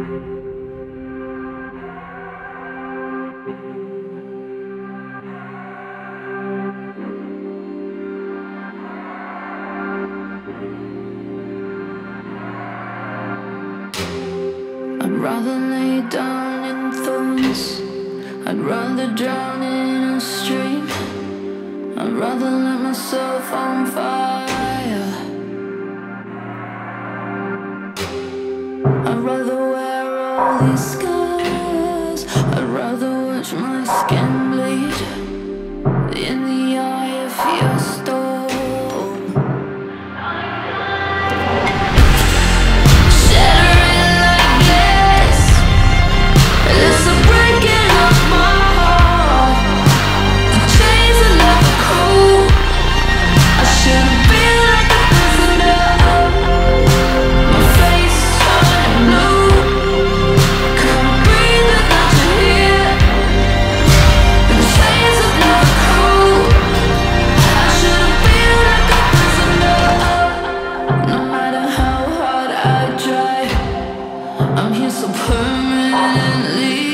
I'd rather lay down in thorns. I'd rather drown in a stream. I'd rather let myself on fire. I'd rather wear all these scars. I'd rather watch my skin bleed in the eye of your storm. I'm here so permanently.